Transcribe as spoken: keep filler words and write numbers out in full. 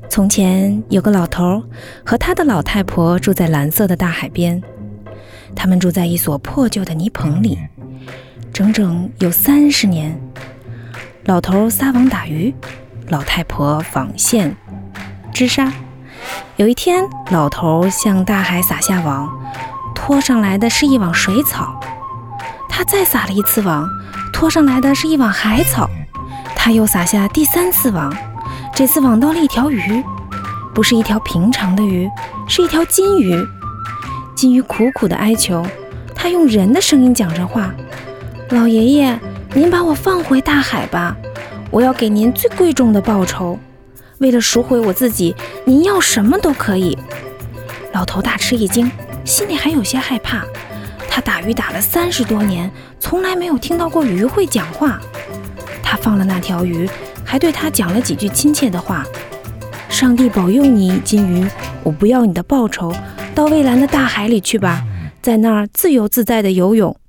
从前有个老头和他的老太婆住在蓝色的大海边，他们住在一所破旧的泥棚里，整整有三十年。老头撒网打鱼，老太婆纺线织纱。有一天，老头向大海撒下网，拖上来的是一网水草。他再撒了一次网，拖上来的是一网海草。他又撒下第三次网，这次网到了一条鱼，不是一条平常的鱼，是一条金鱼。金鱼苦苦地哀求，他用人的声音讲着话：老爷爷，您把我放回大海吧，我要给您最贵重的报酬。为了赎回我自己，您要什么都可以。老头大吃一惊，心里还有些害怕。他打鱼打了三十多年，从来没有听到过鱼会讲话。他放了那条鱼，还对他讲了几句亲切的话：上帝保佑你，金鱼，我不要你的报酬，到蔚蓝的大海里去吧，在那儿自由自在地游泳。